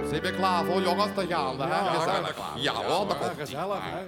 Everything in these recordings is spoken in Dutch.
Zijn we klaar voor jongens? Dan gaan we. Ja, Gezellig. Ja hoor, dat komt gezellig, hè?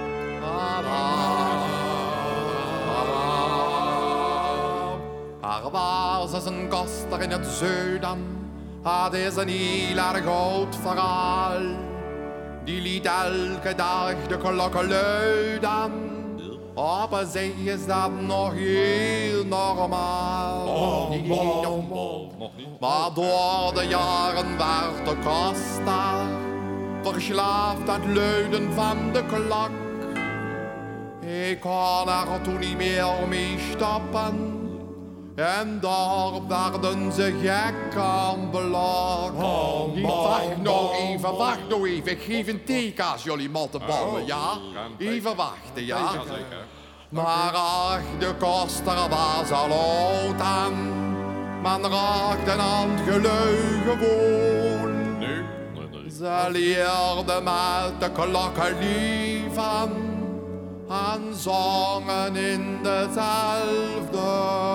Er was eens een koster in het zuiden. Het is een heel erg oud verhaal. Die liet elke dag de klokken luiden. Op zee is dat nog heel normaal. Nog niet. Maar door de jaren werd de koster verslaafd aan het luiden van de klok. Ik kon er toen niet meer mee stoppen. En daar werden ze gek aan belak. Wacht nou even. Ik geef een teken als jullie mottenballen, ja? Even wachten, ja? Jazeker. Maar ach, de koster was al oud aan. Men raakte aan het gelui gewoon. Nu? Ze leerde met de klokken lieven en zongen in dezelfde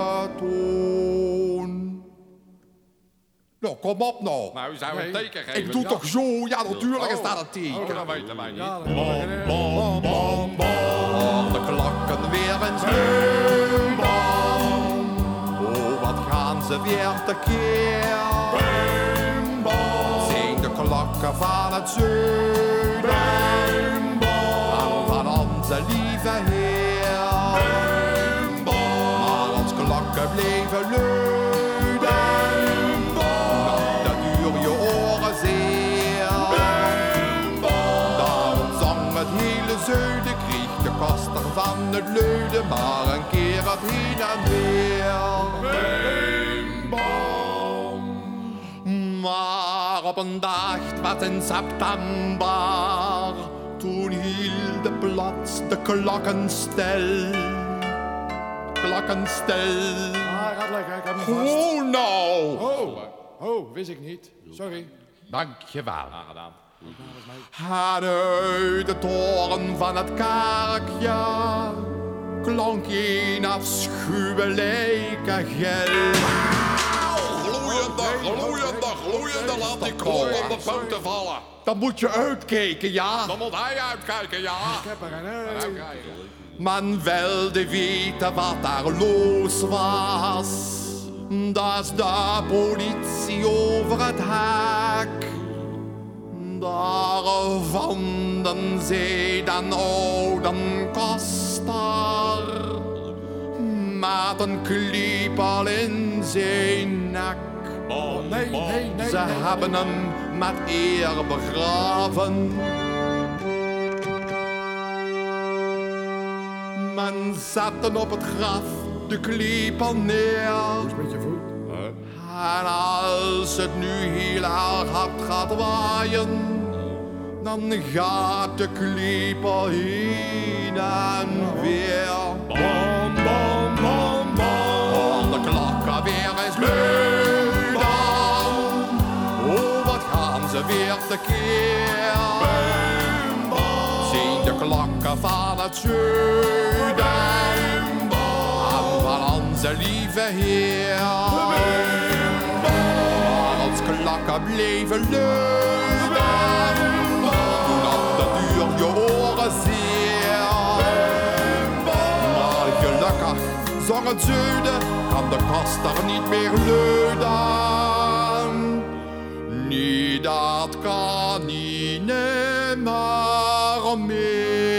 toon. Nou, kom op nou. Nou, zou we een teken geven? Ik doe toch zo? Ja, natuurlijk is dat een teken. Dat weten wij niet. Ja, Bom, bom, bom. De klokken weer eens luiden. Oh, wat gaan ze weer tekeer. Zijn de klokken van het zuiden. En van onze lieve Heer. Maar als klokken bleven luiden. Dat duur je oren zeer. Daarom zong het hele zuiden, kreeg de koster van het luiden maar een keer het heen en weer. Maar op een dag, het was in september, toen hielden plots de klokken stil. Klokken stil. gaat lekker, ik heb hem vast. Oh nou! Oh, wist ik niet. Sorry. Dankjewel. Aangedaan. En uit de toren van het kerkje klonk een afschuwelijke gil. Gloeiende, laat die klok op de poten vallen. Dan moet je uitkijken, ja. Dan moet hij uitkijken, ja. Ik heb er een Uitkijken. Men wilde weten wat daar los was. Dat is de politie over het hek. Daar vonden zij den oude koster met een klepel in zijn nek. Nee. Ze hebben hem met eer begraven. Men zette op het graf de klepel neer. met je voet. En als het nu heel erg hard gaat waaien, dan gaat de klepel heen en weer. Bom, bom, bom, bom. Hoor de klokken weer eens luiden. Oh, wat gaan ze weer tekeer. Zijn de klokken van het zuiden. En van onze lieve Heer. Maar als klokken bleven luiden, toen op de duur je oren zeer. Maar gelukkig zong het zuiden, kan de koster niet meer luiden. Nee, dat kan niet meer.